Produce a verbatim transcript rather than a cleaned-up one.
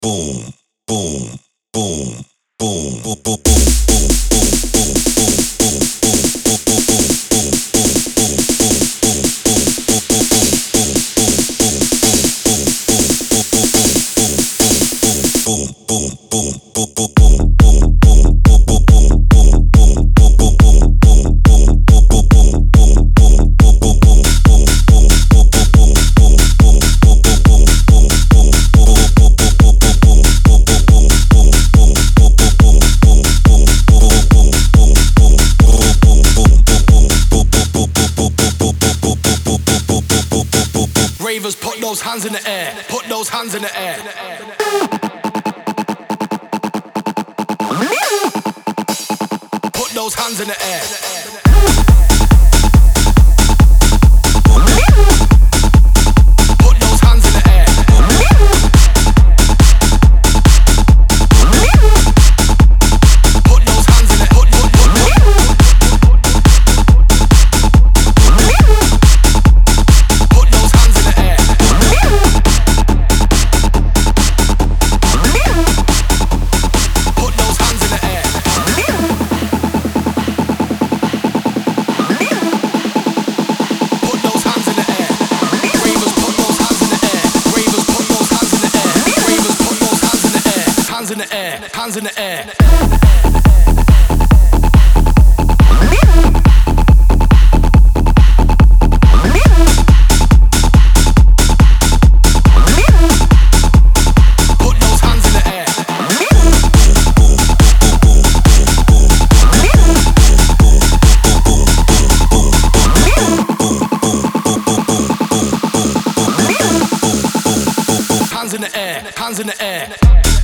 boom, boom, boom, boom, boom, boom, boom. Ravers, put those hands in the air. Put those hands in the air. Put those hands in the air. Put those hands in the air. Put those hands in the air. Put, put, put, put. Put those hands in the air. Put those hands in the air. Put those hands in the air. Ravers, put those hands in the air. Ravers, put those hands in the air. Ravers, put those hands in the air. Hands in the air. Hands in the air. Put those hands in the air. Hands in the air. Hands in the air.